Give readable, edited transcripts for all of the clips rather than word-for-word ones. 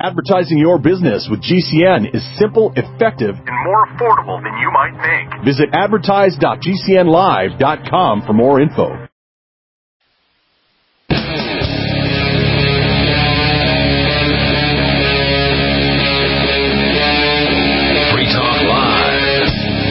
Advertising your business with GCN is simple, effective, and more affordable than you might think. Visit advertise.gcnlive.com for more info. Free Talk Live.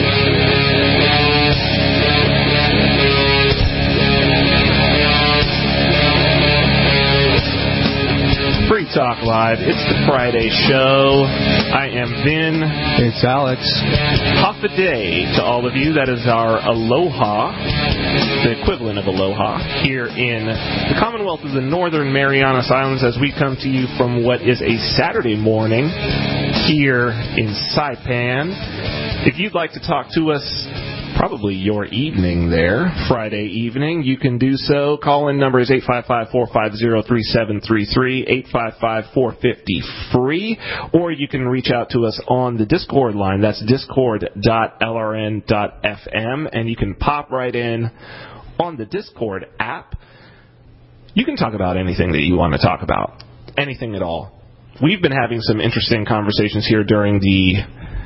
Free Talk Live. It's the Friday show. I am Vin. It's Alex. Half a day to all of you. That is our aloha, the equivalent of aloha, here in the Commonwealth of the Northern Marianas Islands as we come to you from what is a Saturday morning here in Saipan. If you'd like to talk to us, probably your evening there, Friday evening, you can do so. Call-in number is 855-450-3733, 855-450-FREE, or you can reach out to us on the Discord line. That's discord.lrn.fm, and you can pop right in on the Discord app. You can talk about anything that you want to talk about, anything at all. We've been having some interesting conversations here during the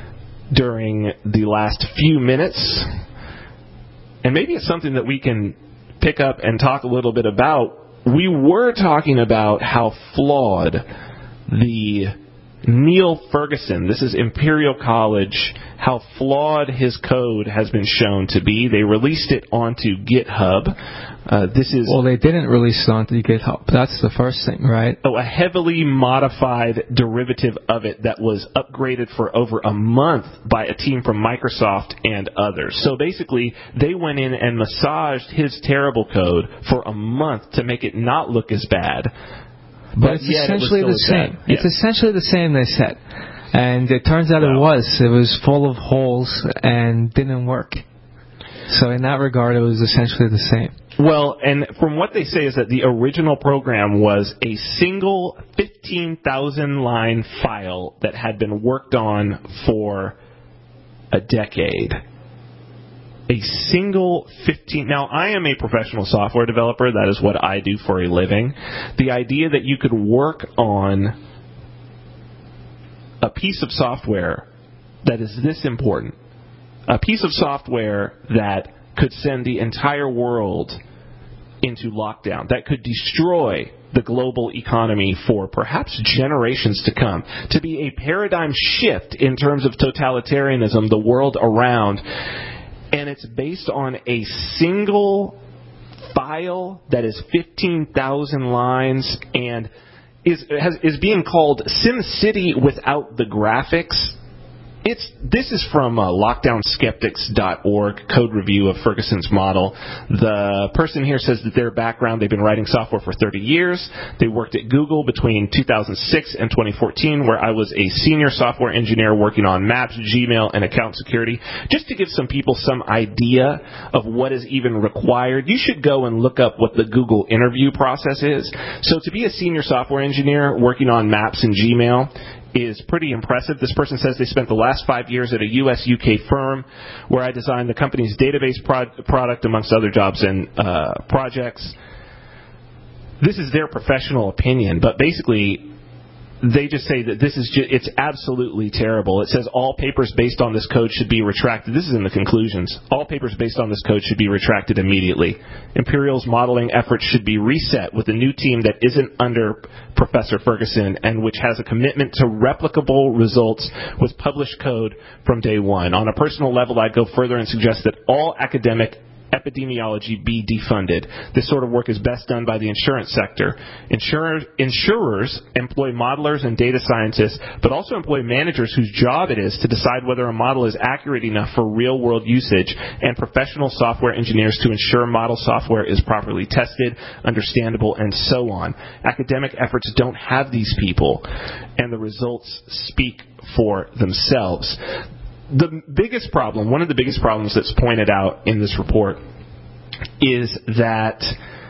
last few minutes, and maybe it's something that we can pick up and talk a little bit about. We were talking about how flawed the Neil Ferguson, this is Imperial College, how flawed his code has been shown to be. They released it onto GitHub. Well, they didn't release it onto GitHub. That's the first thing, right? Oh, a heavily modified derivative of it that was upgraded for over a month by a team from Microsoft and others. So basically, they went in and massaged his terrible code for a month to make it not look as bad. But it's essentially the same. Yeah. It's essentially the same, they said. And it turns out it was full of holes and didn't work. So in that regard, it was essentially the same. Well, and from what they say is that the original program was a single 15,000-line file that had been worked on for a decade. A single 15... Now, I am a professional software developer. That is what I do for a living. The idea that you could work on a piece of software that is this important, a piece of software that could send the entire world into lockdown, that could destroy the global economy for perhaps generations to come, to be a paradigm shift in terms of totalitarianism the world around, and it's based on a single file that is 15,000 lines and is being called SimCity without the graphics. This is from lockdownskeptics.org, code review of Ferguson's model. The person here says that their background, they've been writing software for 30 years. They worked at Google between 2006 and 2014, where I was a senior software engineer working on Maps, Gmail, and account security. Just to give some people some idea of what is even required, you should go and look up what the Google interview process is. So to be a senior software engineer working on Maps and Gmail is pretty impressive. This person says they spent the last 5 years at a U.S.-UK firm where I designed the company's database product, amongst other jobs and projects. This is their professional opinion, but basically they just say that this is it's absolutely terrible. It says all papers based on this code should be retracted. This is in the conclusions. All papers based on this code should be retracted immediately. Imperial's modeling efforts should be reset with a new team that isn't under Professor Ferguson and which has a commitment to replicable results with published code from day one. On a personal level, I'd go further and suggest that all academic epidemiology be defunded. This sort of work is best done by the insurance sector. Insurers employ modelers and data scientists, but also employ managers whose job it is to decide whether a model is accurate enough for real-world usage, and professional software engineers to ensure model software is properly tested, understandable, and so on. Academic efforts don't have these people, and the results speak for themselves. The biggest problem, one of the biggest problems that's pointed out in this report is that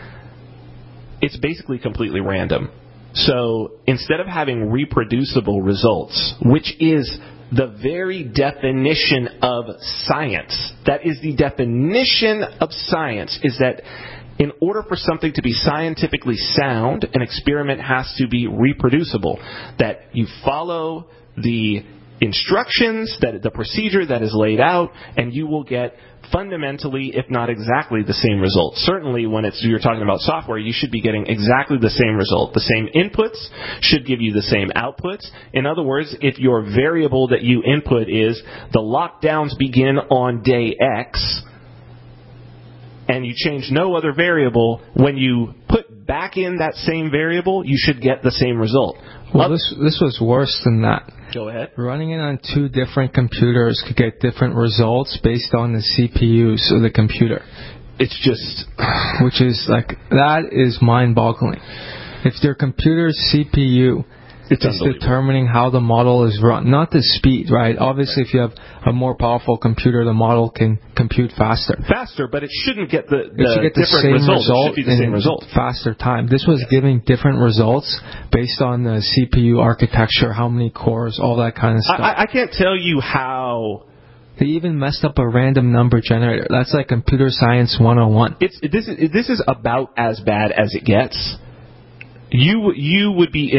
it's basically completely random. So instead of having reproducible results, which is the very definition of science, that is the definition of science, is that In order for something to be scientifically sound, an experiment has to be reproducible. That you follow the instructions, that the procedure that is laid out, and you will get fundamentally, if not exactly, the same result. Certainly when you're talking about software, you should be getting exactly the same result. The same inputs should give you the same outputs. In other words, if your variable that you input is the lockdowns begin on day X, and you change no other variable, when you put back in that same variable, you should get the same result. Well, this was worse than that. Go ahead. Running it on two different computers could get different results based on the CPUs of the computer. It's just... Which is that is mind-boggling. If their computer's CPU is determining how the model is run, not the speed, right? Obviously, if you have a more powerful computer, the model can compute faster. Faster, but it shouldn't get the same result. It should be the same result. Faster time. This was giving different results based on the CPU architecture, how many cores, all that kind of stuff. I can't tell you how... They even messed up a random number generator. That's like computer science 101. This is about as bad as it gets. You would be...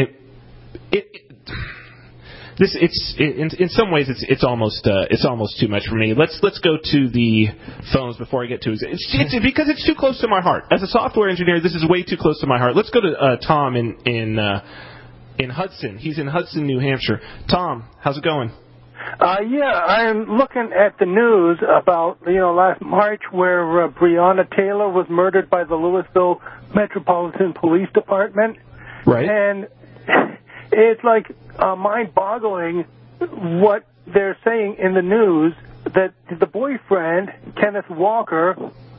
In some ways it's almost too much for me. Let's go to the phones before I get to it's because it's too close to my heart. As a software engineer, this is way too close to my heart. Let's go to Tom in Hudson. He's in Hudson, New Hampshire. Tom, how's it going? I'm looking at the news about last March where Breonna Taylor was murdered by the Louisville Metropolitan Police Department. Right. And it's mind-boggling what they're saying in the news, that the boyfriend, Kenneth Walker,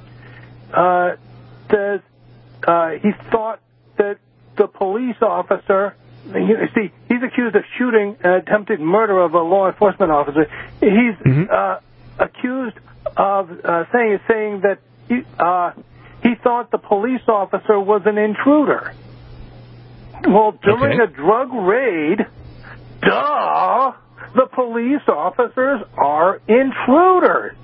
says he thought that the police officer, he's accused of shooting an attempted murder of a law enforcement officer. He's accused of saying that he thought the police officer was an intruder. Well, during a drug raid, the police officers are intruders.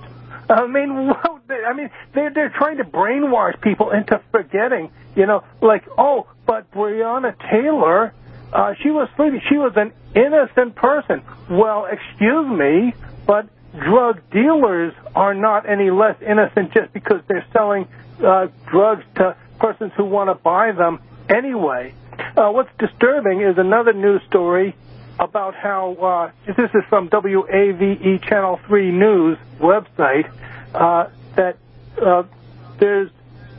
They're trying to brainwash people into forgetting, but Breonna Taylor, she was sleeping. She was an innocent person. Well, excuse me, but drug dealers are not any less innocent just because they're selling drugs to persons who want to buy them anyway. What's disturbing is another news story about how, this is from WAVE Channel 3 News website, that there's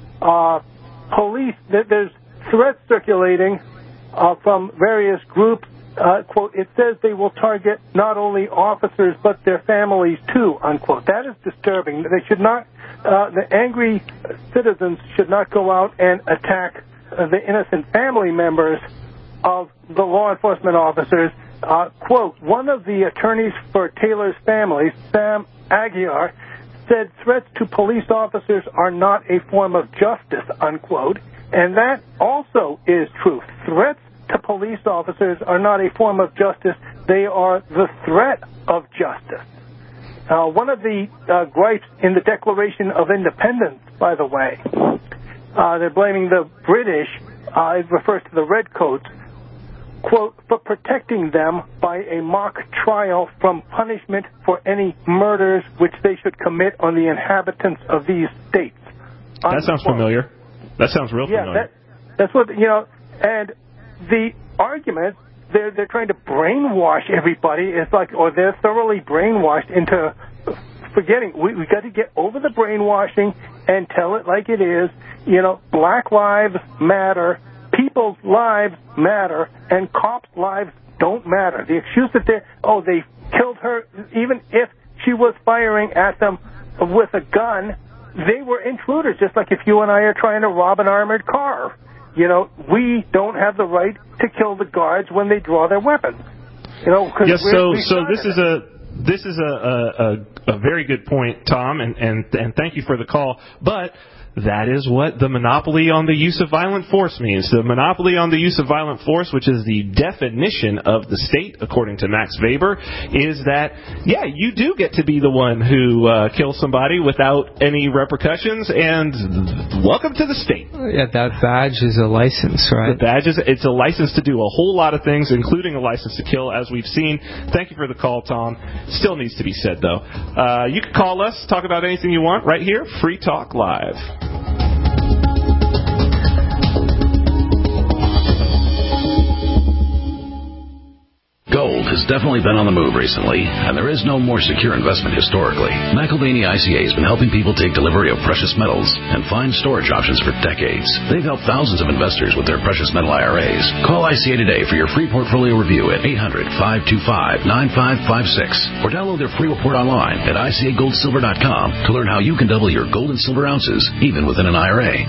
there's threats circulating from various groups. Quote, it says they will target not only officers but their families too, unquote. That is disturbing. They should not, the angry citizens should not go out and attack the innocent family members of the law enforcement officers. Quote, one of the attorneys for Taylor's family, Sam Aguiar, said threats to police officers are not a form of justice, unquote. And that also is true. Threats to police officers are not a form of justice. They are the threat of justice. One of the gripes in the Declaration of Independence, by the way, they're blaming the British, it refers to the Redcoats, quote, for protecting them by a mock trial from punishment for any murders which they should commit on the inhabitants of these states. That sounds familiar. That sounds real familiar. That's what, and the argument, they're trying to brainwash everybody. It's or they're thoroughly brainwashed into forgetting. We got to get over the brainwashing and tell it like it is. Black lives matter, people's lives matter, and cops' lives don't matter. The excuse that they killed her, even if she was firing at them with a gun, they were intruders, just like if you and I are trying to rob an armored car. We don't have the right to kill the guards when they draw their weapons. Yes, so this is a very good point, Tom, and thank you for the call. But that is what the monopoly on the use of violent force means. The monopoly on the use of violent force, which is the definition of the state, according to Max Weber, is that, yeah, you do get to be the one who kills somebody without any repercussions, and welcome to the state. Yeah, that badge is a license, right? The badge it's a license to do a whole lot of things, including a license to kill, as we've seen. Thank you for the call, Tom. Still needs to be said, though. You can call us, talk about anything you want, right here, Free Talk Live. Gold has definitely been on the move recently, and there is no more secure investment historically. McElvaney ICA has been helping people take delivery of precious metals and find storage options for decades. They've helped thousands of investors with their precious metal IRAs. Call ICA today for your free portfolio review at 800-525-9556 or download their free report online at ICAGoldSilver.com to learn how you can double your gold and silver ounces even within an IRA.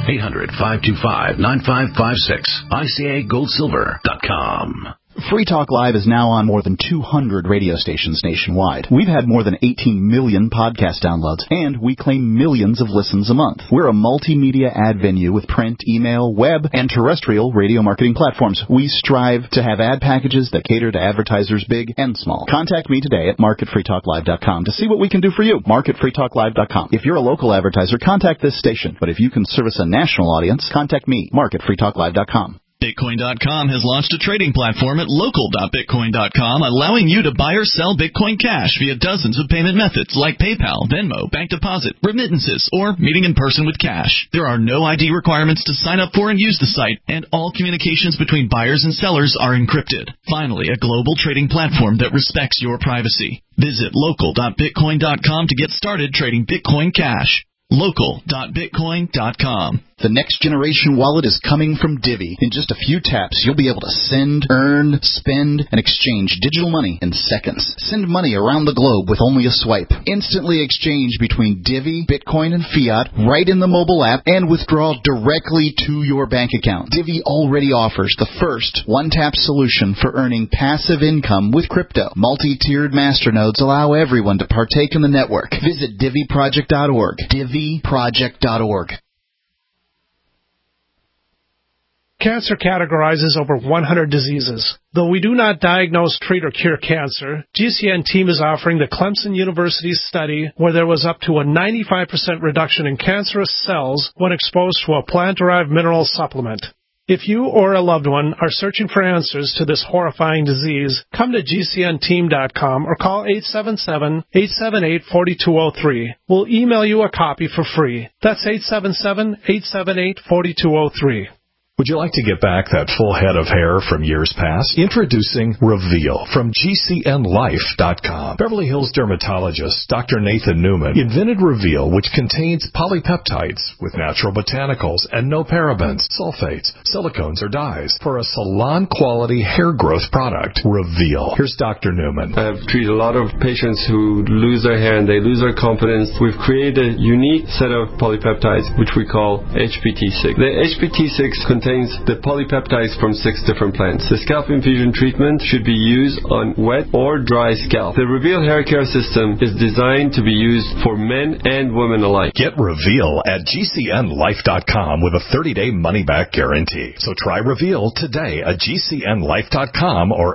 800-525-9556. ICAGoldSilver.com. Free Talk Live is now on more than 200 radio stations nationwide. We've had more than 18 million podcast downloads, and we claim millions of listens a month. We're a multimedia ad venue with print, email, web, and terrestrial radio marketing platforms. We strive to have ad packages that cater to advertisers big and small. Contact me today at marketfreetalklive.com to see what we can do for you. Marketfreetalklive.com. If you're a local advertiser, contact this station. But if you can service a national audience, contact me, marketfreetalklive.com. Bitcoin.com has launched a trading platform at local.bitcoin.com, allowing you to buy or sell Bitcoin Cash via dozens of payment methods like PayPal, Venmo, bank deposit, remittances, or meeting in person with cash. There are no ID requirements to sign up for and use the site, and all communications between buyers and sellers are encrypted. Finally, a global trading platform that respects your privacy. Visit local.bitcoin.com to get started trading Bitcoin Cash. Local.bitcoin.com. The next generation wallet is coming from Divvy. In just a few taps, you'll be able to send, earn, spend, and exchange digital money in seconds. Send money around the globe with only a swipe. Instantly exchange between Divvy, Bitcoin, and fiat right in the mobile app and withdraw directly to your bank account. Divvy already offers the first one-tap solution for earning passive income with crypto. Multi-tiered masternodes allow everyone to partake in the network. Visit DivvyProject.org. DivvyProject.org. Cancer categorizes over 100 diseases. Though we do not diagnose, treat, or cure cancer, GCN team is offering the Clemson University study where there was up to a 95% reduction in cancerous cells when exposed to a plant-derived mineral supplement. If you or a loved one are searching for answers to this horrifying disease, come to GCNteam.com or call 877-878-4203. We'll email you a copy for free. That's 877-878-4203. Would you like to get back that full head of hair from years past? Introducing Reveal from GCNlife.com. Beverly Hills dermatologist Dr. Nathan Newman invented Reveal, which contains polypeptides with natural botanicals and no parabens, sulfates, silicones, or dyes for a salon-quality hair growth product. Reveal. Here's Dr. Newman. I've treated a lot of patients who lose their hair and they lose their confidence. We've created a unique set of polypeptides, which we call HPT6. The HPT6 contains the polypeptides from 6 different plants. The scalp infusion treatment should be used on wet or dry scalp. The Reveal hair care system is designed to be used for men and women alike. Get Reveal at GCNlife.com with a 30-day money-back guarantee. So try Reveal today at GCNlife.com or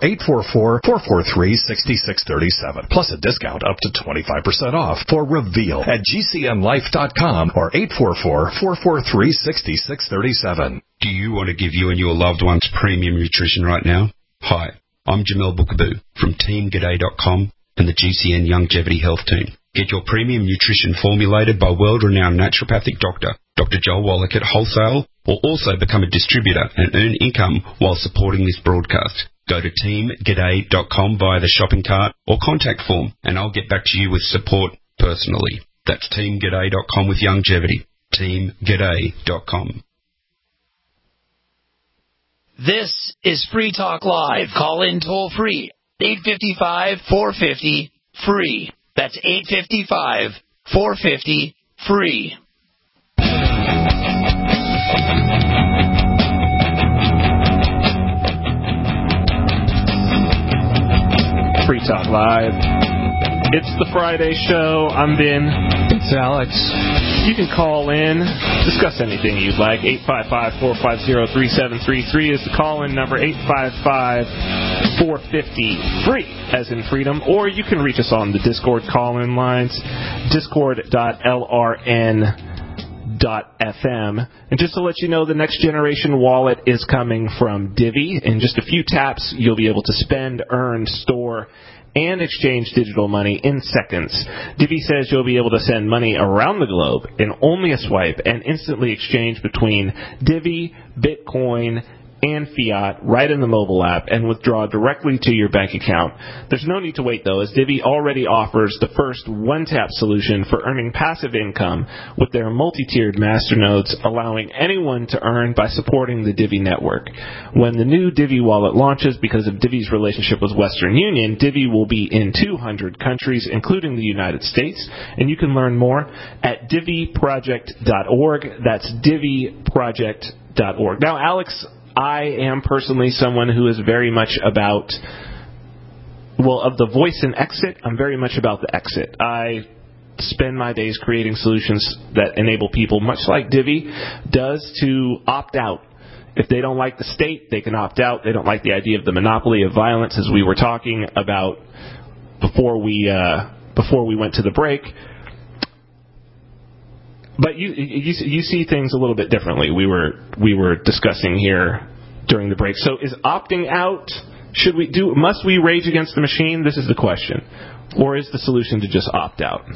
844-443-6637. Plus a discount up to 25% off for Reveal at GCNlife.com or 844-443-6637. Do you want to give you and your loved ones premium nutrition right now? Hi, I'm Jamel Bookaboo from TeamGaday.com and the GCN Longevity Health Team. Get your premium nutrition formulated by world-renowned naturopathic doctor, Dr. Joel Wallach at wholesale, or also become a distributor and earn income while supporting this broadcast. Go to TeamGaday.com via the shopping cart or contact form, and I'll get back to you with support personally. That's TeamGaday.com with longevity. TeamGaday.com. This is Free Talk Live. Call in toll free. 855-450-FREE. That's 855-450-FREE. Free Talk Live. It's the Friday show. I'm Ben. It's Alex. You can call in, discuss anything you'd like. 855-450-3733 is the call-in number. 855-450-FREE, as in freedom. Or you can reach us on the Discord call-in lines, discord.lrn.fm. And just to let you know, the Next Generation wallet is coming from Divvy. In just a few taps, you'll be able to spend, earn, store, and exchange digital money in seconds. Divvy says you'll be able to send money around the globe in only a swipe and instantly exchange between Divvy, Bitcoin, and fiat right in the mobile app and withdraw directly to your bank account. There's no need to wait, though, as Divvy already offers the first one-tap solution for earning passive income with their multi-tiered masternodes, allowing anyone to earn by supporting the Divvy network. When the new Divvy wallet launches, because of Divvy's relationship with Western Union, Divvy will be in 200 countries, including the United States, and you can learn more at divvyproject.org. That's divvyproject.org. Now, Alex, I am personally someone who is very much about, of the voice and exit, I'm very much about the exit. I spend my days creating solutions that enable people, much like Divvy does, to opt out. If they don't like the state, they can opt out. They don't like the idea of the monopoly of violence, as we were talking about before we went to the break. But you see things a little bit differently. We were discussing here during the break. So is opting out, must we rage against the machine? This is the question. Or is the solution to just opt out?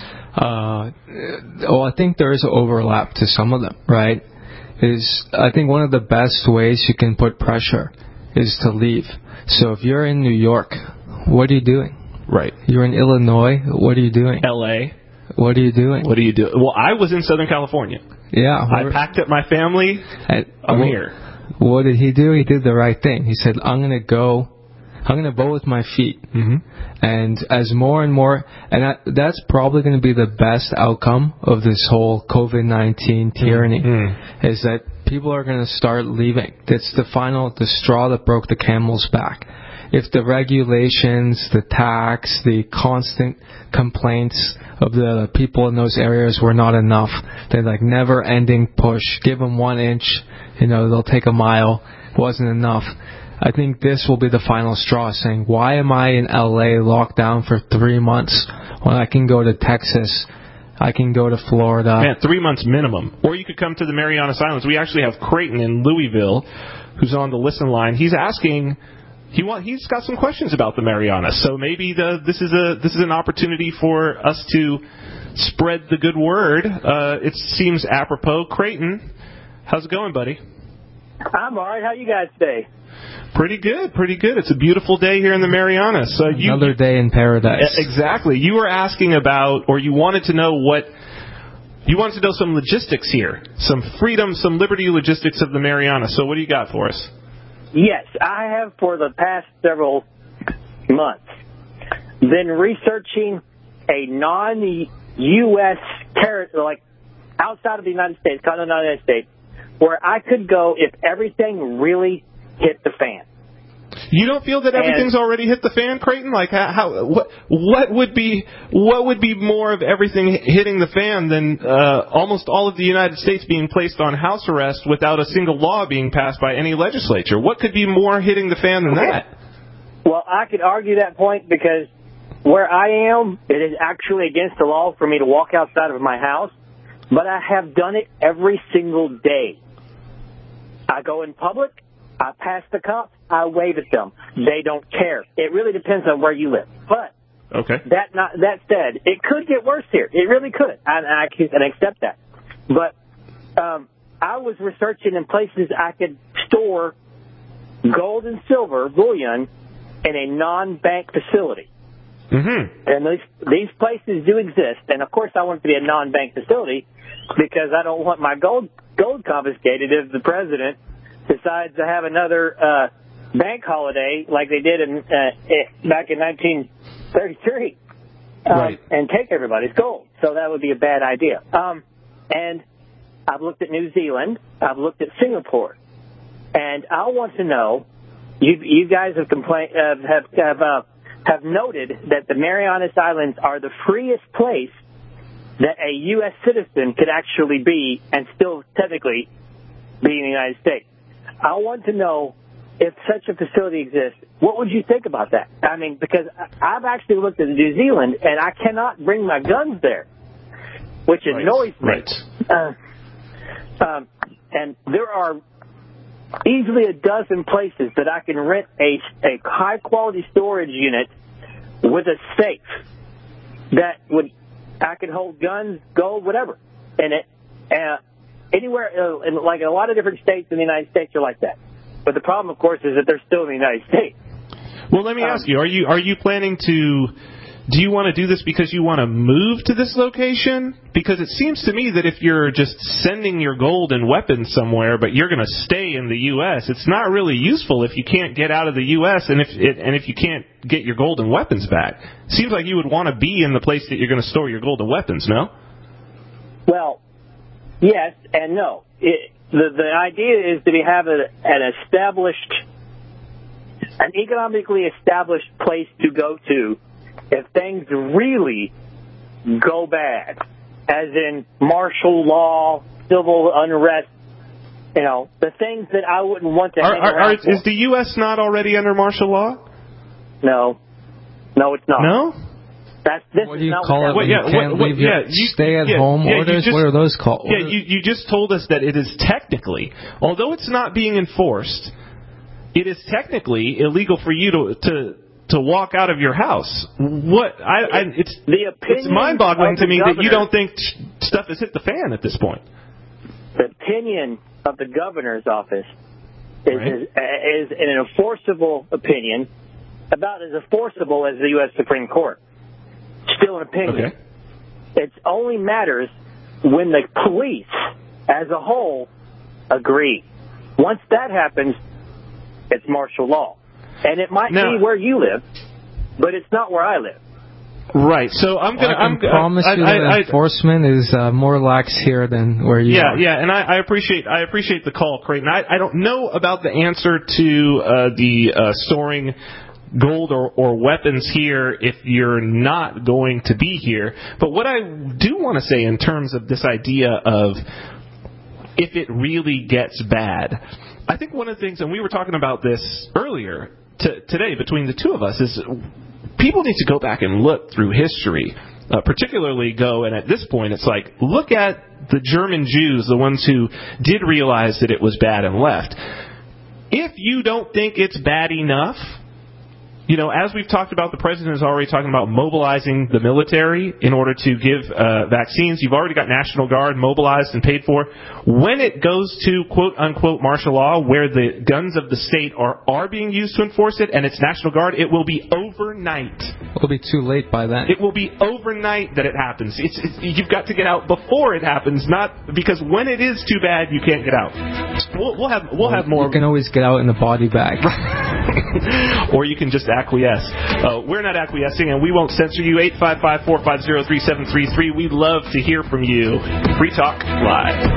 I think there is an overlap to some of them, right? I think one of the best ways you can put pressure is to leave. So if you're in New York, what are you doing? Right. You're in Illinois, what are you doing? L.A. What are you doing? Well, I was in Southern California. Yeah. I packed up my family. I'm here. What did he do? He did the right thing. He said, I'm going to vote with my feet. Mm-hmm. And as more and more, and that's probably going to be the best outcome of this whole COVID-19 tyranny, is that people are going to start leaving. That's the straw that broke the camel's back. If the regulations, the tax, the constant complaints of the people in those areas were not enough, they're like never-ending push. Give them 1 inch, they'll take a mile. Wasn't enough. I think this will be the final straw, saying, why am I in LA locked down for 3 months when I can go to Texas, I can go to Florida? Man, 3 months minimum. Or you could come to the Marianas Islands. We actually have Creighton in Louisville, who's on the listen line. He's asking... He's got some questions about the Marianas, so maybe this is an opportunity for us to spread the good word. It seems apropos. Creighton, how's it going, buddy? I'm all right. How you guys today? Pretty good. It's a beautiful day here in the Marianas. Another day in paradise. Exactly. You were asking about, or you wanted to know some logistics here, some freedom, some liberty logistics of the Marianas. So what do you got for us? Yes, I have for the past several months been researching a non-U.S. territory, like outside of the United States, continental United States, where I could go if everything really hit the fan. You don't feel that everything's already hit the fan, Creighton? Like what would be more of everything hitting the fan than almost all of the United States being placed on house arrest without a single law being passed by any legislature? What could be more hitting the fan than that? Well, I could argue that point because where I am, it is actually against the law for me to walk outside of my house, but I have done it every single day. I go in public, I pass the cops, I wave at them. They don't care. It really depends on where you live. But that said, it could get worse here. It really could. I can accept that. But I was researching in places I could store gold and silver bullion in a non-bank facility. Mm-hmm. And these places do exist. And, of course, I want it to be a non-bank facility because I don't want my gold confiscated if the president decides to have another bank holiday like they did back in 1933 and take everybody's gold. So that would be a bad idea. And I've looked at New Zealand. I've looked at Singapore. And I want to know, you guys have have noted that the Marianas Islands are the freest place that a U.S. citizen could actually be and still technically be in the United States. I want to know, if such a facility exists, what would you think about that? I mean, because I've actually looked at New Zealand, and I cannot bring my guns there, which annoys me. Right. And there are easily a dozen places that I can rent a high-quality storage unit with a safe that I could hold guns, gold, whatever in it. Anywhere, like a lot of different states in the United States are like that. But the problem, of course, is that they're still in the United States. Well, let me ask you: Are you planning to? Do you want to do this because you want to move to this location? Because it seems to me that if you're just sending your gold and weapons somewhere, but you're going to stay in the U.S., it's not really useful if you can't get out of the U.S. and if you can't get your gold and weapons back. It seems like you would want to be in the place that you're going to store your gold and weapons. No? Well, yes and no. The idea is that we have an economically established place to go to if things really go bad, as in martial law, civil unrest, the things that I wouldn't want to hang around for. Is the U.S. not already under martial law? No, it's not. No? What do you call it when you can't leave your stay-at-home orders? What are those called? Yeah, you just told us that it is technically, although it's not being enforced, it is technically illegal for you to walk out of your house. It's mind-boggling to me that you don't think stuff has hit the fan at this point. The opinion of the governor's office is an enforceable opinion, about as enforceable as the U.S. Supreme Court. Still an opinion. Okay. It only matters when the police as a whole agree. Once that happens, it's martial law. And it might be where you live, but it's not where I live. Right. So I promise you that enforcement is more lax here than where you are. Yeah, and I appreciate the call, Creighton. I don't know about the answer to the storing gold or weapons here if you're not going to be here. But what I do want to say in terms of this idea of if it really gets bad, I think one of the things, and we were talking about this earlier today between the two of us, is people need to go back and look through history, particularly and at this point it's like, look at the German Jews, the ones who did realize that it was bad and left. If you don't think it's bad enough, as we've talked about, the president is already talking about mobilizing the military in order to give vaccines. You've already got National Guard mobilized and paid for. When it goes to quote-unquote martial law, where the guns of the state are being used to enforce it, and it's National Guard, it will be overnight. It'll be too late by then. It will be overnight that it happens. You've got to get out before it happens, not because when it is too bad, you can't get out. We'll have more. You can always get out in the body bag. Or you can just acquiesce. We're not acquiescing, and we won't censor you. 855-450-3733. We'd love to hear from you. Free Talk Live.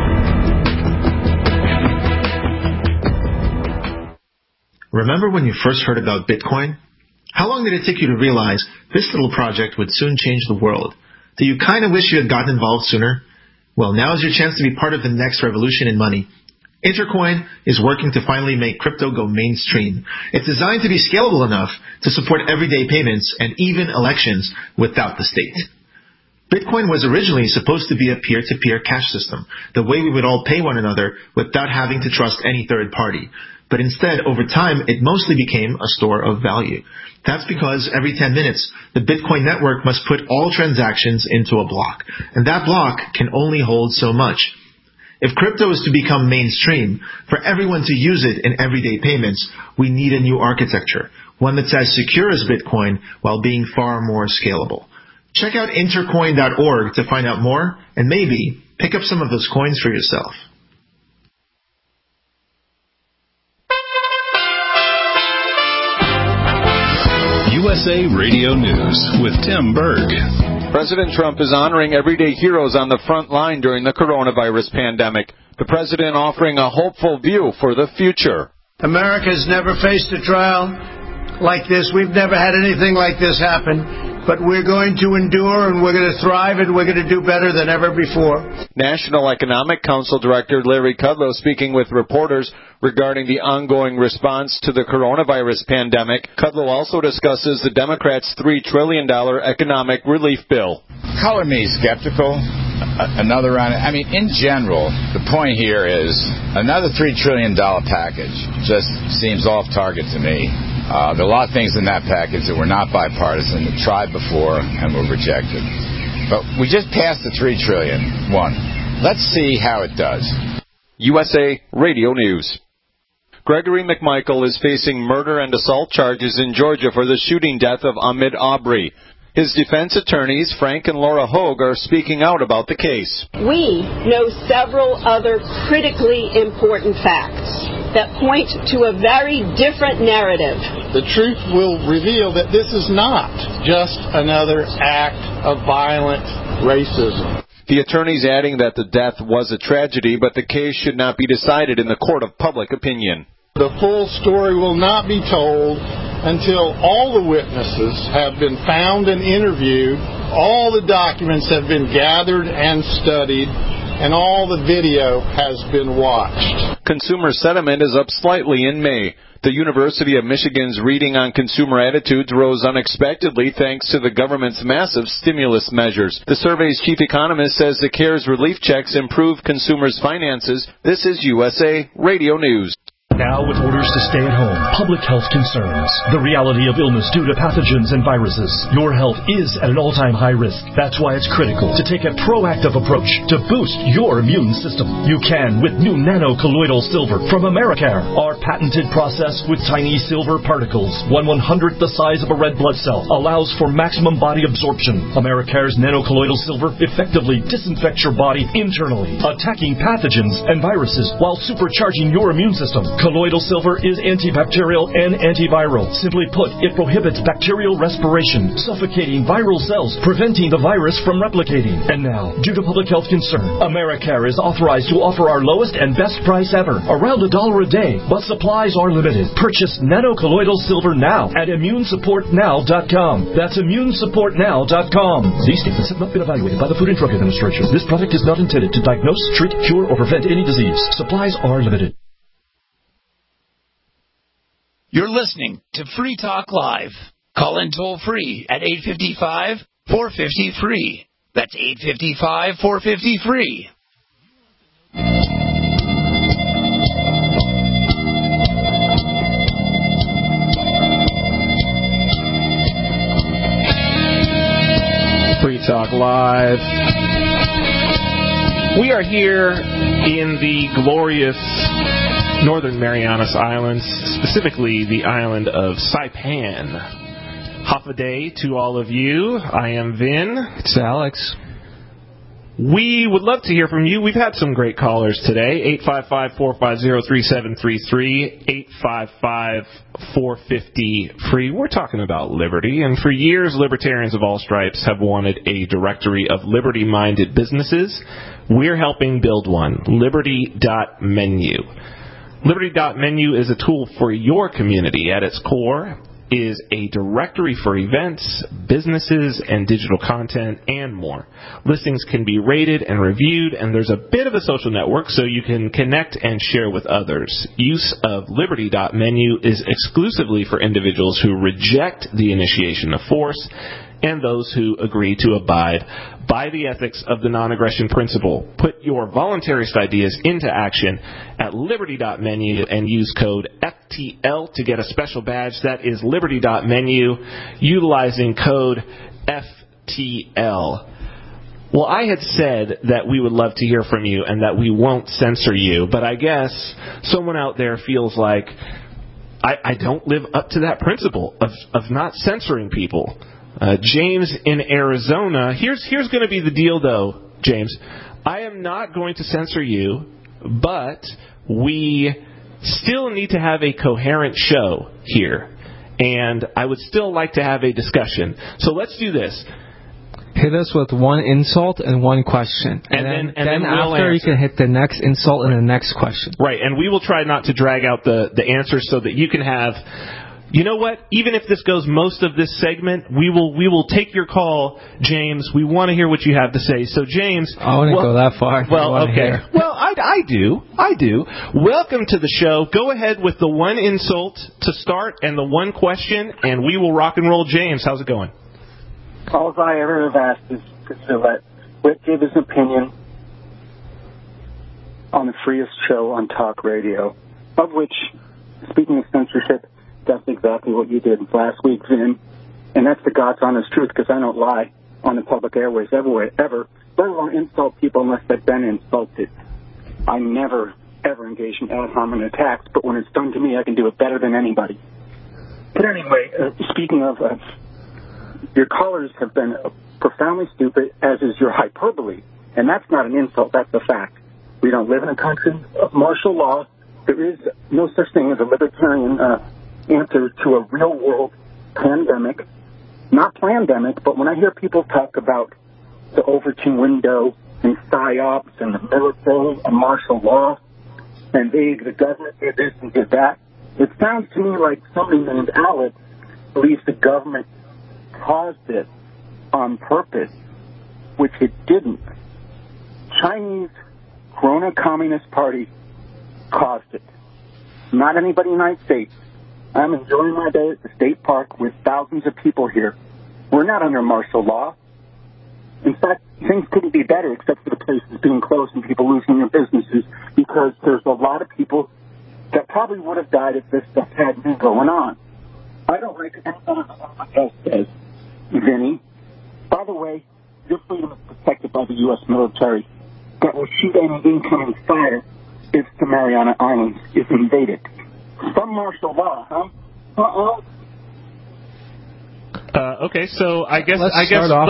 Remember when you first heard about Bitcoin? How long did it take you to realize this little project would soon change the world? Do you kind of wish you had gotten involved sooner? Well, now is your chance to be part of the next revolution in money. Intercoin is working to finally make crypto go mainstream. It's designed to be scalable enough to support everyday payments and even elections without the state. Bitcoin was originally supposed to be a peer-to-peer cash system, the way we would all pay one another without having to trust any third party. But instead, over time, it mostly became a store of value. That's because every 10 minutes, the Bitcoin network must put all transactions into a block, and that block can only hold so much. If crypto is to become mainstream, for everyone to use it in everyday payments, we need a new architecture, one that's as secure as Bitcoin while being far more scalable. Check out intercoin.org to find out more and maybe pick up some of those coins for yourself. USA Radio News with Tim Berg. President Trump is honoring everyday heroes on the front line during the coronavirus pandemic. The president offering a hopeful view for the future. America has never faced a trial like this. We've never had anything like this happen. But we're going to endure, and we're going to thrive, and we're going to do better than ever before. National Economic Council Director Larry Kudlow speaking with reporters regarding the ongoing response to the coronavirus pandemic. Kudlow also discusses the Democrats' $3 trillion economic relief bill. Color me skeptical. Another round. I mean, in general, the point here is another $3 trillion package just seems off target to me. There are a lot of things in that package that were not bipartisan, that tried before and were rejected. But we just passed the $3 trillion one. Let's see how it does. USA Radio News. Gregory McMichael is facing murder and assault charges in Georgia for the shooting death of Ahmaud Arbery. His defense attorneys, Frank and Laura Hogue, are speaking out about the case. We know several other critically important facts that point to a very different narrative. The truth will reveal that this is not just another act of violent racism. The attorneys adding that the death was a tragedy, but the case should not be decided in the court of public opinion. The full story will not be told until all the witnesses have been found and interviewed, all the documents have been gathered and studied, and all the video has been watched. Consumer sentiment is up slightly in May. The University of Michigan's reading on consumer attitudes rose unexpectedly thanks to the government's massive stimulus measures. The survey's chief economist says the CARES relief checks improve consumers' finances. This is USA Radio News. Now with orders to stay at home, public health concerns, the reality of illness due to pathogens and viruses. Your health is at an all-time high risk. That's why it's critical to take a proactive approach to boost your immune system. You can with new nano-colloidal silver from Americare. Our patented process with tiny silver particles, 1/100th the size of a red blood cell, allows for maximum body absorption. Americare's nano-colloidal silver effectively disinfects your body internally, attacking pathogens and viruses while supercharging your immune system. Colloidal silver is antibacterial and antiviral. Simply put, it prohibits bacterial respiration, suffocating viral cells, preventing the virus from replicating. And now, due to public health concern, Americare is authorized to offer our lowest and best price ever, around $1 a day, but supplies are limited. Purchase nano-colloidal silver now at ImmuneSupportNow.com. That's ImmuneSupportNow.com. These statements have not been evaluated by the Food and Drug Administration. This product is not intended to diagnose, treat, cure, or prevent any disease. Supplies are limited. You're listening to Free Talk Live. Call in toll free at 855-450-FREE. That's 855-450-FREE. Free Talk Live. We are here in the glorious Northern Marianas Islands, specifically the island of Saipan. Hafa day to all of you. I am Vin. It's Alex. We would love to hear from you. We've had some great callers today. 855-450-3733, 855-450-FREE. We're talking about liberty, and for years, libertarians of all stripes have wanted a directory of liberty-minded businesses. We're helping build one, Liberty.menu. Liberty.menu is a tool for your community. At its core is a directory for events, businesses, and digital content, and more. Listings can be rated and reviewed, and there's a bit of a social network so you can connect and share with others. Use of Liberty.menu is exclusively for individuals who reject the initiation of force and those who agree to abide by the ethics of the non-aggression principle. Put your voluntarist ideas into action at Liberty.menu and use code FTL to get a special badge. That is Liberty.menu, utilizing code FTL. Well, I had said that we would love to hear from you and that we won't censor you, but I guess someone out there feels like I don't live up to that principle of not censoring people. James in Arizona. Here's going to be the deal, though, James. I am not going to censor you, but we still need to have a coherent show here. And I would still like to have a discussion. So let's do this. Hit us with one insult and one question. And then we'll after, you can hit the next insult and the next question. Right, and we will try not to drag out the answers so that you can have You know what? Even if this goes most of this segment, we will take your call, James. We want to hear what you have to say. So, James, I wouldn't go that far. Well, okay. Well, I do. Welcome to the show. Go ahead with the one insult to start and the one question, and we will rock and roll. James, how's it going? All I ever have asked is to let Whit give his opinion on the freest show on talk radio, of which, speaking of censorship, that's exactly what you did last week, Vin. And that's the God's honest truth, because I don't lie on the public airways ever, let alone insult people unless they've been insulted. I never, ever engage in ad hominem attacks, but when it's done to me, I can do it better than anybody. But anyway, speaking of, your callers have been profoundly stupid, as is your hyperbole. And that's not an insult, that's a fact. We don't live in a country of martial law. There is no such thing as a libertarian answer to a real-world pandemic. Not plandemic, but when I hear people talk about the Overton window and PSYOPs and the military and martial law and the government did this and did that, it sounds to me like somebody named Alex believes the government caused it on purpose, which it didn't. Chinese Corona Communist Party caused it. Not anybody in the United States. I'm enjoying my day at the state park with thousands of people here. We're not under martial law. In fact, things couldn't be better except for the places being closed and people losing their businesses, because there's a lot of people that probably would have died if this stuff hadn't been going on. I don't like anything anyone else says, Vinny. By the way, your freedom is protected by the U.S. military that will shoot any incoming fire if the Mariana Islands is invaded. Some martial law, huh? Okay, so I guess Let's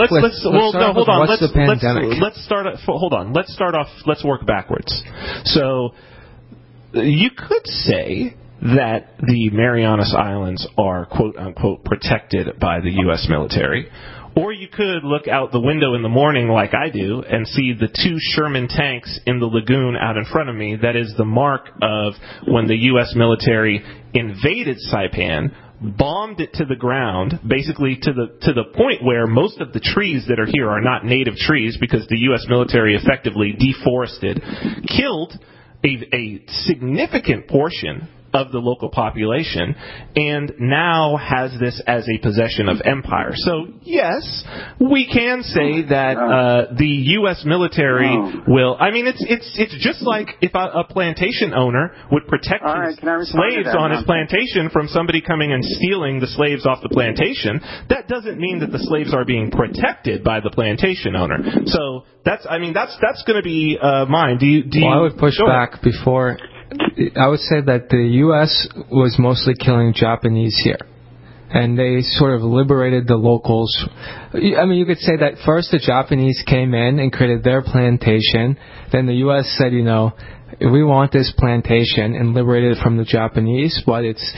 work backwards. So you could say that the Marianas Islands are quote unquote protected by the U.S. military. Or you could look out the window in the morning like I do and see the 2 Sherman tanks in the lagoon out in front of me. That is the mark of when the U.S. military invaded Saipan, bombed it to the ground, basically to the point where most of the trees that are here are not native trees because the U.S. military effectively deforested, killed a significant portion of the local population, and now has this as a possession of empire. So, yes, we can say that the U.S. military will... I mean, it's just like if a plantation owner would protect his slaves on his plantation from somebody coming and stealing the slaves off the plantation. That doesn't mean that the slaves are being protected by the plantation owner. So, that's going to be mine. I would push back before... I would say that the U.S. was mostly killing Japanese here. And they sort of liberated the locals. I mean, you could say that first the Japanese came in and created their plantation. Then the U.S. said, we want this plantation and liberated it from the Japanese. But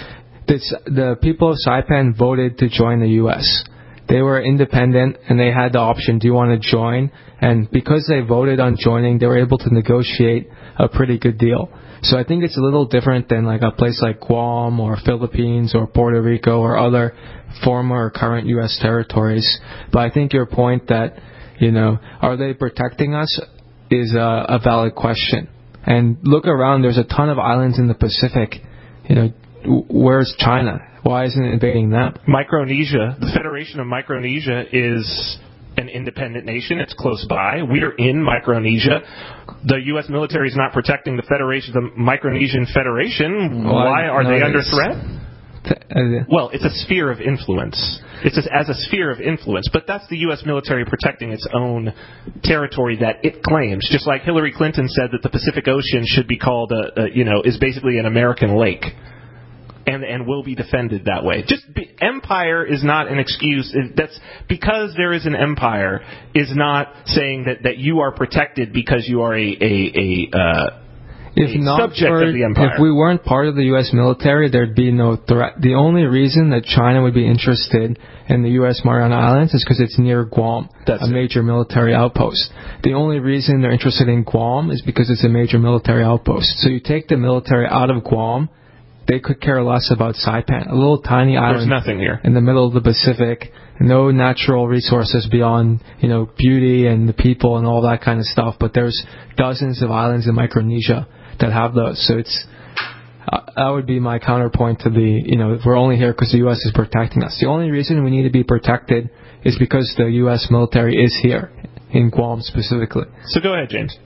the people of Saipan voted to join the U.S. They were independent and they had the option, do you want to join? And because they voted on joining, they were able to negotiate a pretty good deal. So I think it's a little different than like a place like Guam or Philippines or Puerto Rico or other former or current U.S. territories. But I think your point that, are they protecting us is a valid question. And look around, there's a ton of islands in the Pacific. Where's China? Why isn't it invading them? Micronesia, the Federation of Micronesia is an independent nation. It's close by. We're in Micronesia. The U.S. military is not protecting the Micronesian Federation. Why are they under threat? Well, it's a sphere of influence. It's as a sphere of influence, but that's the U.S. military protecting its own territory that it claims. Just like Hillary Clinton said that the Pacific Ocean should be called, is basically an American lake. And will be defended that way. Empire is not an excuse. That's because there is an empire is not saying that you are protected because you are a subject of the empire. If we weren't part of the U.S. military, there'd be no threat. The only reason that China would be interested in the U.S. Mariana Islands is because it's near Guam, a major military outpost. The only reason they're interested in Guam is because it's a major military outpost. So you take the military out of Guam, they could care less about Saipan, a little tiny island. There's nothing here in the middle of the Pacific. No natural resources beyond, beauty and the people and all that kind of stuff. But there's dozens of islands in Micronesia that have those. So that would be my counterpoint to the, we're only here because the U.S. is protecting us. The only reason we need to be protected is because the U.S. military is here, in Guam specifically. So go ahead, James.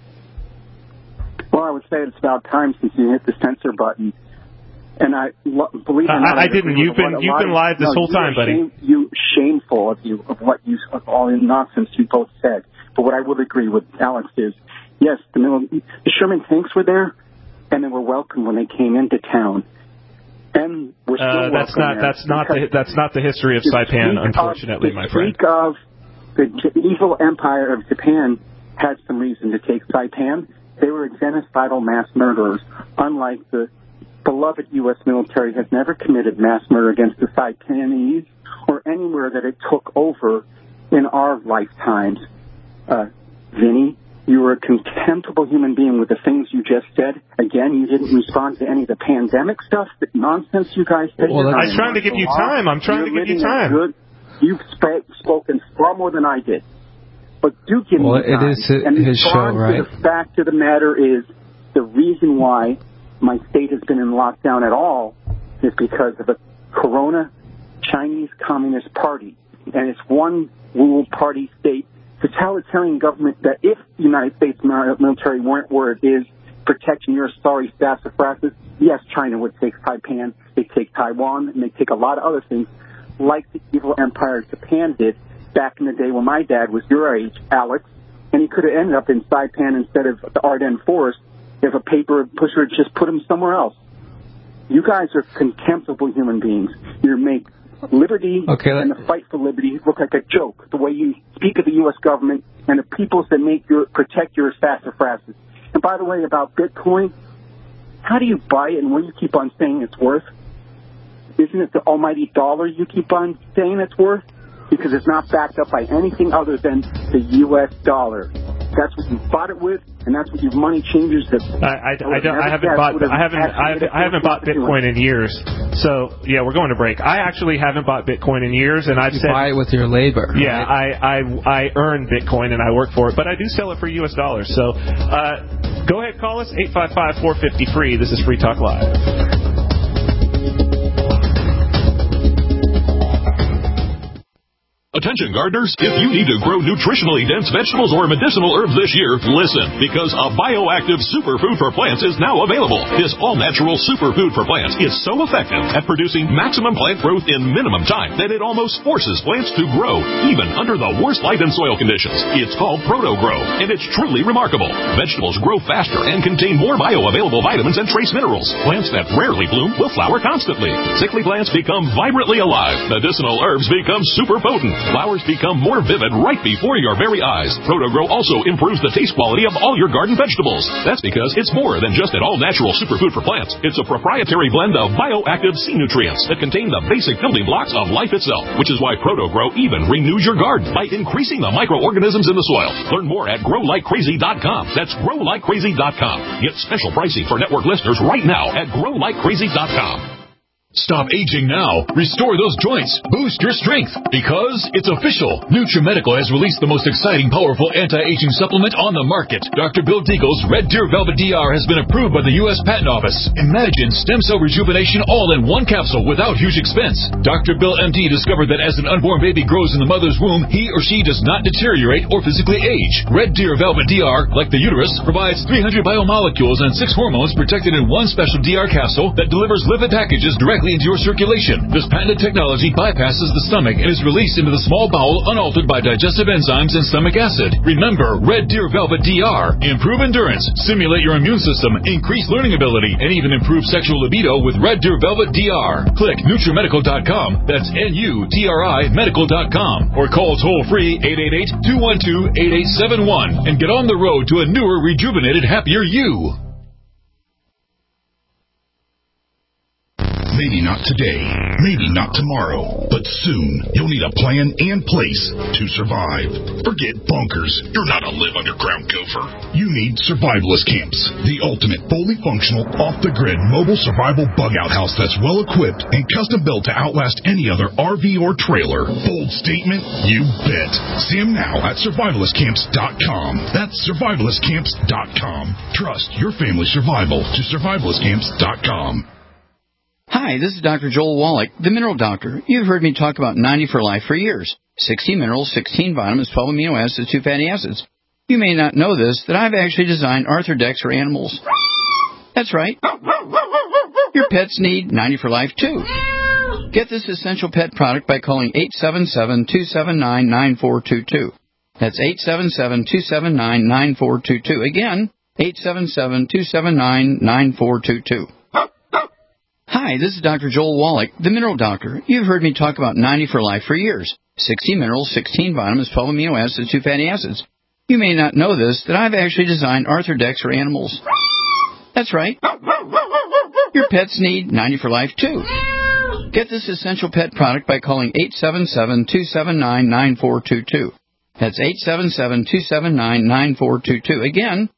Well, I would say it's about time since you hit the censor button. And I believe it or not, I didn't. You've been live this whole time, buddy. Shameful of all the nonsense you both said. But what I would agree with Alex is, yes, the Sherman tanks were there, and they were welcome when they came into town. And we're still that's not the history of Saipan, unfortunately, my friend. Speak of the evil empire of Japan had some reason to take Saipan. They were genocidal mass murderers, unlike the beloved U.S. military has never committed mass murder against the Saipanese or anywhere that it took over in our lifetimes. Vinny, you were a contemptible human being with the things you just said. Again, you didn't respond to any of the pandemic stuff, the nonsense you guys said. Well, I'm trying to give you time. You've spoken far more than I did. But do give me time. It is his show, right? The fact of the matter is the reason why my state has been in lockdown at all is because of the Corona Chinese Communist Party. And it's one rule party state, totalitarian government that if the United States military weren't where it is, protecting your sorry sassafrasses, yes, China would take Saipan, they take Taiwan, and they take a lot of other things, like the evil empire of Japan did back in the day when my dad was your age, Alex, and he could have ended up in Saipan instead of the Ardennes Forest if a paper pusher had just put him somewhere else. You guys are contemptible human beings. You make liberty and the fight for liberty look like a joke, the way you speak of the U.S. government and the peoples that protect your sassafrasses. And by the way, about Bitcoin, how do you buy it and what do you keep on saying it's worth? Isn't it the almighty dollar you keep on saying it's worth? Because it's not backed up by anything other than the U.S. dollar. That's what you bought it with, and that's what your money changes. I haven't bought Bitcoin in years. So yeah, we're going to break. I actually haven't bought Bitcoin in years, and I've said buy it with your labor. Yeah, right? I earn Bitcoin and I work for it, but I do sell it for U.S. dollars. So go ahead, call us 855-450-FREE. This is Free Talk Live. Attention gardeners, if you need to grow nutritionally dense vegetables or medicinal herbs this year, listen, because a bioactive superfood for plants is now available. This all-natural superfood for plants is so effective at producing maximum plant growth in minimum time that it almost forces plants to grow, even under the worst light and soil conditions. It's called Proto-Grow, and it's truly remarkable. Vegetables grow faster and contain more bioavailable vitamins and trace minerals. Plants that rarely bloom will flower constantly. Sickly plants become vibrantly alive. Medicinal herbs become super potent. Flowers become more vivid right before your very eyes. Proto-Grow also improves the taste quality of all your garden vegetables. That's because it's more than just an all-natural superfood for plants. It's a proprietary blend of bioactive sea nutrients that contain the basic building blocks of life itself, which is why Proto-Grow even renews your garden by increasing the microorganisms in the soil. Learn more at growlikecrazy.com. That's growlikecrazy.com. Get special pricing for network listeners right now at growlikecrazy.com. Stop aging now. Restore those joints. Boost your strength. Because it's official. NutriMedical has released the most exciting, powerful anti-aging supplement on the market. Dr. Bill Deagle's Red Deer Velvet DR has been approved by the U.S. Patent Office. Imagine stem cell rejuvenation all in one capsule without huge expense. Dr. Bill MD discovered that as an unborn baby grows in the mother's womb, he or she does not deteriorate or physically age. Red Deer Velvet DR, like the uterus, provides 300 biomolecules and 6 hormones protected in one special DR capsule that delivers lipid packages directly into your circulation. This patented technology bypasses the stomach and is released into the small bowel unaltered by digestive enzymes and stomach acid. Remember, Red Deer Velvet DR. Improve endurance, stimulate your immune system, increase learning ability, and even improve sexual libido with Red Deer Velvet DR. Click NutriMedical.com. That's NUTRI Medical.com. Or call toll-free 888-212-8871 and get on the road to a newer, rejuvenated, happier you. Maybe not today, maybe not tomorrow, but soon you'll need a plan and place to survive. Forget bunkers. You're not a live underground gopher. You need survivalist camps, the ultimate fully functional, off-the-grid mobile survival bug-out house that's well-equipped and custom-built to outlast any other RV or trailer. Bold statement? You bet. See them now at survivalistcamps.com. That's survivalistcamps.com. Trust your family's survival to survivalistcamps.com. Hi, this is Dr. Joel Wallach, the Mineral Doctor. You've heard me talk about 90 for Life for years. 60 minerals, 16 vitamins, 12 amino acids, 2 fatty acids. You may not know this, that I've actually designed Arthrodex for animals. That's right. Your pets need 90 for Life, too. Get this essential pet product by calling 877-279-9422. That's 877-279-9422. Again, 877-279-9422. Hi, this is Dr. Joel Wallach, the Mineral Doctor. You've heard me talk about 90 for Life for years. 60 minerals, 16 vitamins, 12 amino acids, 2 fatty acids. You may not know this, that I've actually designed Arthrodex for animals. That's right. Your pets need 90 for Life, too. Get this essential pet product by calling 877-279-9422. That's 877-279-9422. Again,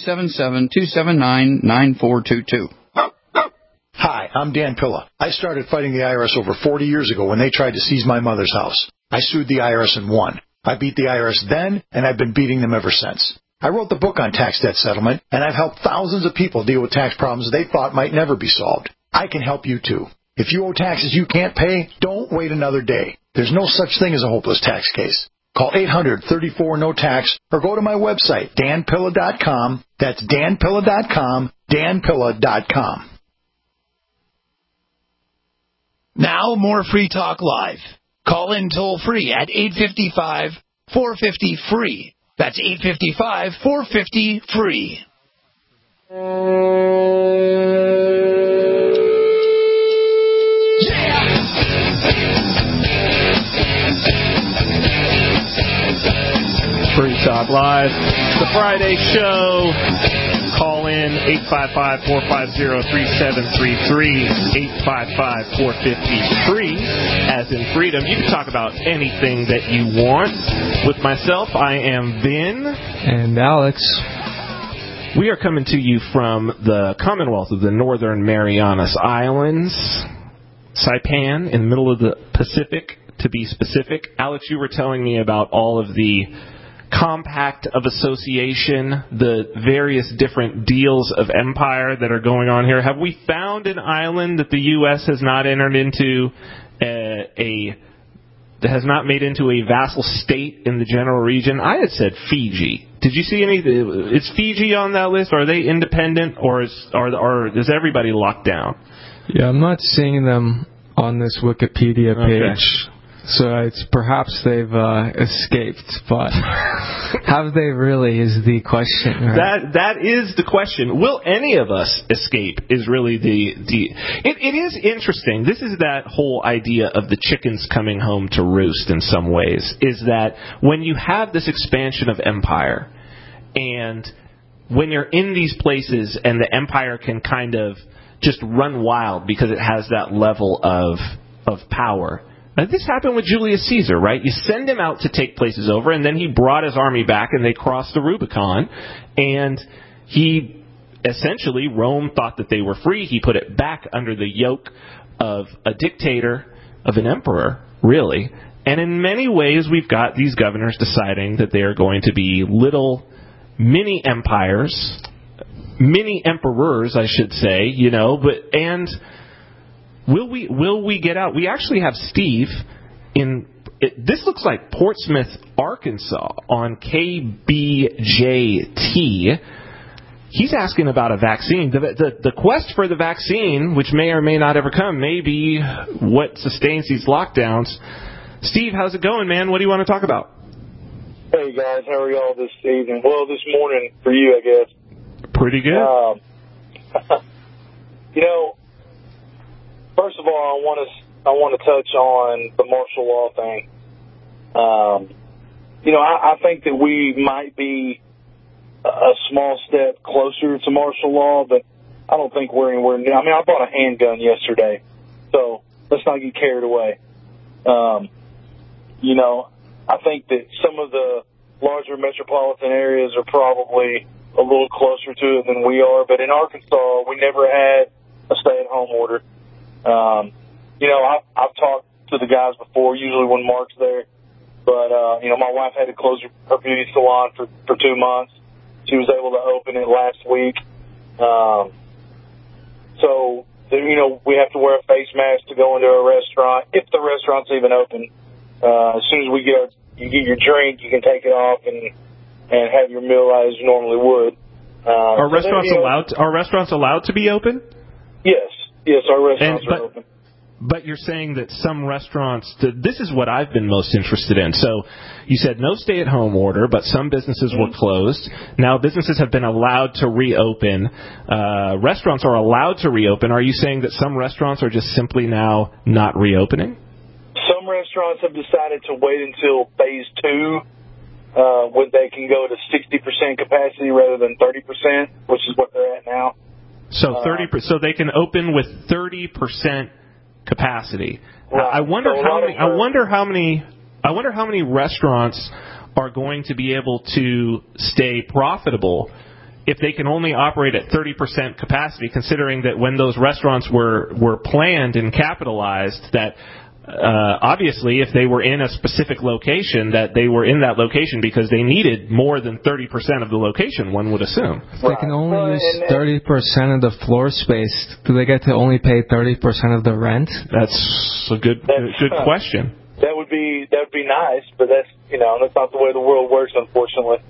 877-279-9422. Hi, I'm Dan Pilla. I started fighting the IRS over 40 years ago when they tried to seize my mother's house. I sued the IRS and won. I beat the IRS then, and I've been beating them ever since. I wrote the book on tax debt settlement, and I've helped thousands of people deal with tax problems they thought might never be solved. I can help you, too. If you owe taxes you can't pay, don't wait another day. There's no such thing as a hopeless tax case. Call 800-34-NO-TAX or go to my website, danpilla.com. That's danpilla.com, danpilla.com. Now more Free Talk Live. Call in toll free at 855-450-FREE. That's 855-450-FREE. Free Talk Live, the Friday show. Call in 855-450-3733, 855-450-FREE, as in freedom. You can talk about anything that you want. With myself, I am Vin. And Alex. We are coming to you from the Commonwealth of the Northern Marianas Islands, Saipan, in the middle of the Pacific, to be specific. Alex, you were telling me about all of the compact of association, the various different deals of empire that are going on here. Have we found an island that the U.S. has not entered into that has not made into a vassal state in the general region? I had said Fiji. Did you see any? Is Fiji on that list? Are they independent, or is everybody locked down? Yeah, I'm not seeing them on this Wikipedia page. Okay. So it's perhaps they've escaped, but have they really is the question. Right? That is the question. Will any of us escape is really it is interesting. This is that whole idea of the chickens coming home to roost in some ways, is that when you have this expansion of empire, and when you're in these places and the empire can kind of just run wild because it has that level of power. This happened with Julius Caesar, right? You send him out to take places over, and then he brought his army back, and they crossed the Rubicon, and he essentially, Rome thought that they were free. He put it back under the yoke of a dictator, of an emperor, really. And in many ways, we've got these governors deciding that they are going to be little mini empires, mini emperors, I should say, and will we get out? We actually have Steve this looks like Portsmouth, Arkansas on KBJT. He's asking about a vaccine. The quest for the vaccine, which may or may not ever come, may be what sustains these lockdowns. Steve, how's it going, man? What do you want to talk about? Hey, guys. How are y'all this evening? Well, this morning for you, I guess. Pretty good. First of all, I want to touch on the martial law thing. I think that we might be a small step closer to martial law, but I don't think we're anywhere near. I mean, I bought a handgun yesterday, let's not get carried away. You know, I think that some of the larger metropolitan areas are probably a little closer to it than we are. But in Arkansas, we never had a stay-at-home order. You know, I've talked to the guys before, usually when Mark's there. But, you know, my wife had to close her beauty salon for 2 months. She was able to open it last week. So, you know, we have to wear a face mask to go into a restaurant, if the restaurant's even open. As soon as you get your drink, you can take it off and have your meal as you normally would. Are restaurants allowed to be open? Yes, our restaurants are open. But you're saying that some restaurants, this is what I've been most interested in. So you said no stay-at-home order, but some businesses were closed. Now businesses have been allowed to reopen. Restaurants are allowed to reopen. Are you saying that some restaurants are just simply now not reopening? Some restaurants have decided to wait until phase 2, when they can go to 60% capacity rather than 30%, which is what they're at now. So so they can open with 30% capacity. Right. I wonder how many restaurants are going to be able to stay profitable if they can only operate at 30% capacity, considering that when those restaurants were planned and capitalized, that obviously if they were in a specific location, that they were in that location because they needed more than 30% of the location, one would assume. If they can only use 30% of the floor space, do they get to only pay 30% of the rent? That's a good question. That would be nice, but that's not the way the world works, unfortunately.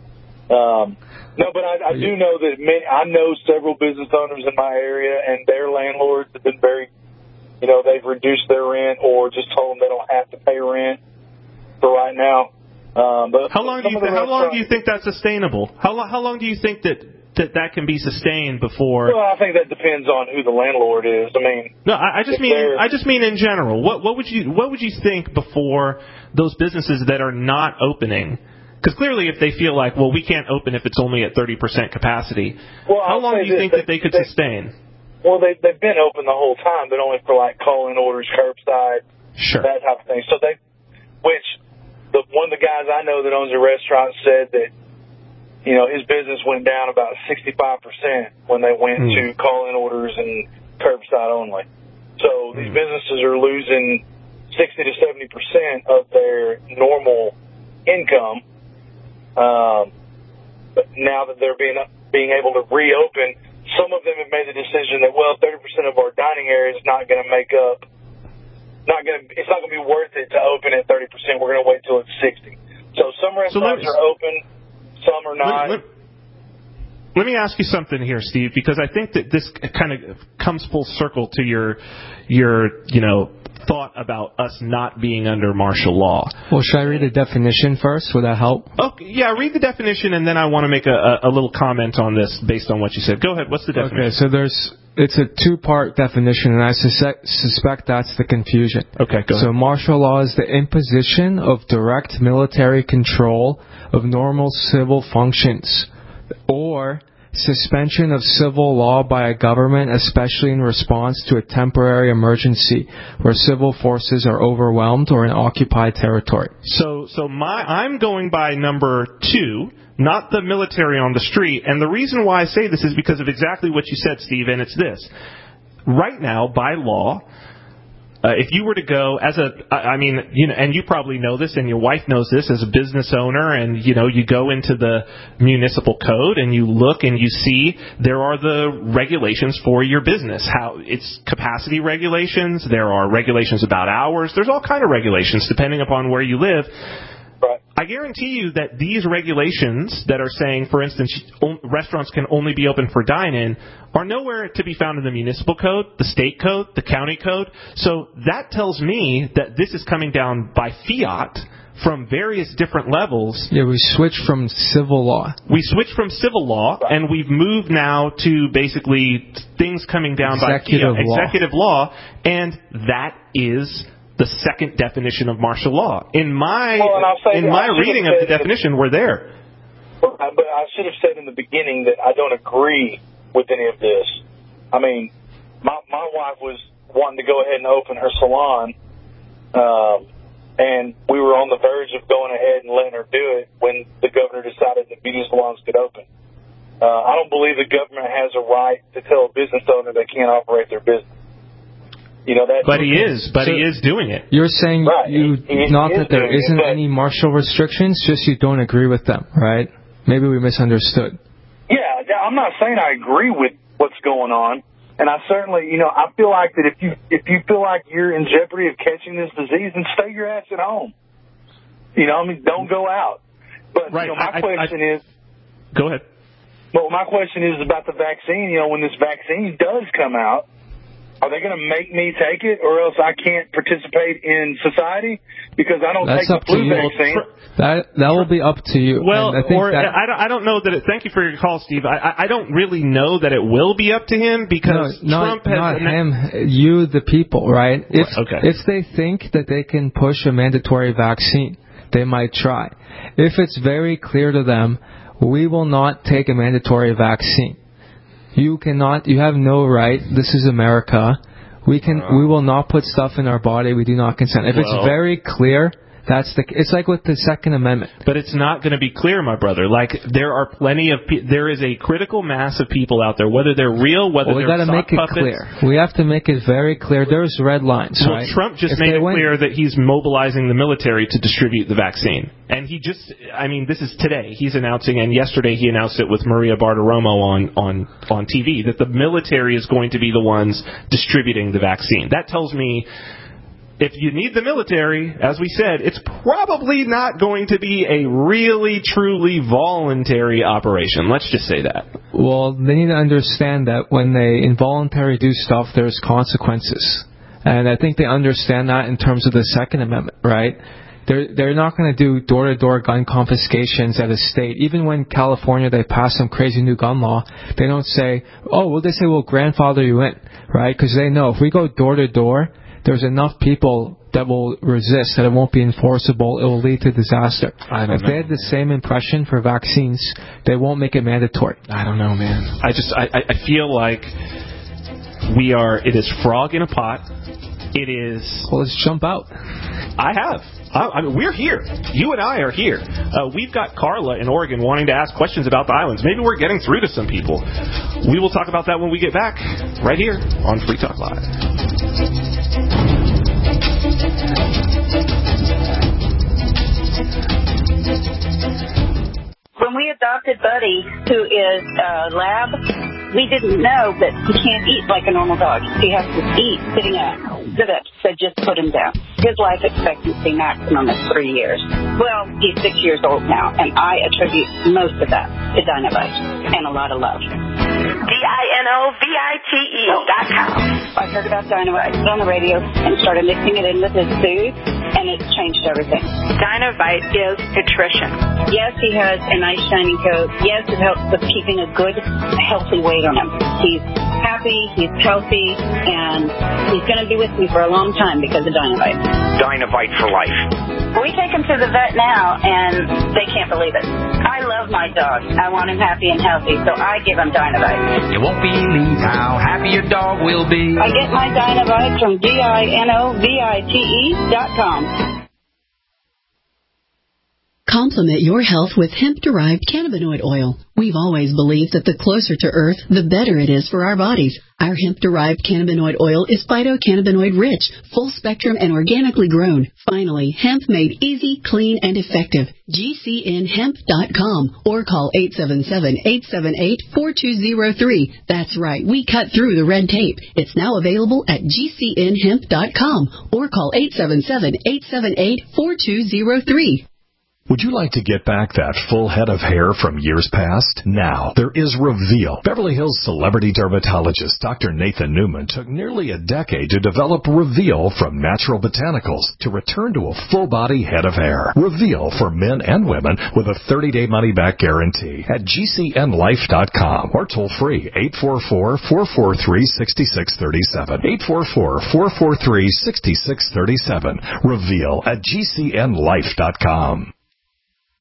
No, but I do know that I know several business owners in my area, and their landlords have been very, they've reduced their rent or just told them they don't have to pay rent for right now. But how long do you think that's sustainable? How long do you think that can be sustained before? Well, I think that depends on who the landlord is. I mean, no, I just mean in general. What would you think before those businesses that are not opening? Because clearly, if they feel like, well, we can't open if it's only at 30% capacity, how long do you think that they could sustain? Well, they've been open the whole time, but only for like call-in orders, curbside, that type of thing. So one of the guys I know that owns a restaurant said that, his business went down about 65% when they went to call-in orders and curbside only. So these businesses are losing 60 to 70% of their normal income. But now that they're being able to reopen, some of them have made the decision that, 30% of our dining area is not going to it's not going to be worth it to open at 30%. We're going to wait till it's 60. So some restaurants are open, some are not. Let me ask you something here, Steve, because I think that this kind of comes full circle to your thought about us not being under martial law. Well, should I read the definition first? Would that help? Okay, yeah, read the definition, and then I want to make a little comment on this based on what you said. Go ahead. What's the definition? Okay, so it's a two-part definition, and I suspect that's the confusion. Okay, go ahead. So martial law is the imposition of direct military control of normal civil functions, or suspension of civil law by a government, especially in response to a temporary emergency where civil forces are overwhelmed or in occupied territory. So I'm going by number 2, not the military on the street. And the reason why I say this is because of exactly what you said, Steve, and it's this. Right now, by law, if you were to go and you probably know this, and your wife knows this as a business owner, and you go into the municipal code and you look and you see there are the regulations for your business. How it's capacity regulations. There are regulations about hours. There's all kind of regulations depending upon where you live. I guarantee you that these regulations that are saying, for instance, restaurants can only be open for dine-in are nowhere to be found in the municipal code, the state code, the county code. So that tells me that this is coming down by fiat from various different levels. Yeah, we switched from civil law. And we've moved now to basically things coming down by fiat, executive law, and that is the second definition of martial law. In my reading of the definition, we're there. But I should have said in the beginning that I don't agree with any of this. I mean, my wife was wanting to go ahead and open her salon, and we were on the verge of going ahead and letting her do it when the governor decided that beauty salons could open. I don't believe the government has a right to tell a business owner they can't operate their business. You know that. But he is doing it. You're saying right. Not that there isn't any martial restrictions, just you don't agree with them, right? Maybe we misunderstood. Yeah, I'm not saying I agree with what's going on, and I certainly, I feel like that if you feel like you're in jeopardy of catching this disease, then stay your ass at home. Don't go out. But right. My question is. Go ahead. Well, my question is about the vaccine. When this vaccine does come out, are they going to make me take it, or else I can't participate in society because I don't take the flu vaccine? That will be up to you. Well, I don't know that. Thank you for your call, Steve. I don't really know that it will be up to him because Trump has not him. You, the people, right? If they think that they can push a mandatory vaccine, they might try. If it's very clear to them, we will not take a mandatory vaccine. You have no right. This is America. We will not put stuff in our body we do not consent. If it's very clear, it's like with the Second Amendment. But it's not going to be clear, my brother. Like, there are there is a critical mass of people out there, whether they're real, whether they're sock puppets. We got to make it clear. We have to make it very clear. There's red lines, right? Trump just made it clear that he's mobilizing the military to distribute the vaccine. And this is today. He's announcing, and yesterday he announced it with Maria Bartiromo on TV, that the military is going to be the ones distributing the vaccine. That tells me, if you need the military, as we said, it's probably not going to be a really, truly voluntary operation. Let's just say that. Well, they need to understand that when they involuntarily do stuff, there's consequences. And I think they understand that in terms of the Second Amendment, right? They're not going to do door-to-door gun confiscations at a state. Even when California, they pass some crazy new gun law, they don't say, they say, we'll grandfather you in, right? Because they know if we go door-to-door, there's enough people that will resist that it won't be enforceable. It will lead to disaster. If they had the same impression for vaccines, they won't make it mandatory. I don't know, man. I feel like it is frog in a pot. It is... Well, let's jump out. We're here. You and I are here. We've got Carla in Oregon wanting to ask questions about the islands. Maybe we're getting through to some people. We will talk about that when we get back, right here on Free Talk Live. When we adopted Buddy, who is a lab, we didn't know that he can't eat like a normal dog. He has to eat sitting up. Sit up. So just put him down. His life expectancy maximum is 3 years. Well, he's 6 years old now, and I attribute most of that to Dinovite and a lot of love. DINOVITE.com. I heard about Dinovite on the radio and started mixing it in with his food, and it's changed everything. Dinovite is nutrition. Yes, he has a nice shiny coat. Yes, it helps with keeping a good, healthy weight on him. He's happy, he's healthy, and he's going to be with me for a long time because of Dinovite. Dinovite for life. We take him to the vet now, and they can't believe it. I love my dog. I want him happy and healthy, so I give him Dinovite. You won't believe how happy your dog will be. I get my Dinovite from DINOVITE.com. Complement your health with hemp-derived cannabinoid oil. We've always believed that the closer to Earth, the better it is for our bodies. Our hemp-derived cannabinoid oil is phytocannabinoid rich, full spectrum, and organically grown. Finally, hemp made easy, clean, and effective. GCNhemp.com or call 877-878-4203. That's right, we cut through the red tape. It's now available at GCNhemp.com or call 877-878-4203. Would you like to get back that full head of hair from years past? Now, there is Reveal. Beverly Hills celebrity dermatologist Dr. Nathan Newman took nearly a decade to develop Reveal from natural botanicals to return to a full-body head of hair. Reveal for men and women with a 30-day money-back guarantee at GCNlife.com or toll free 844-443-6637. 844-443-6637. Reveal at GCNlife.com.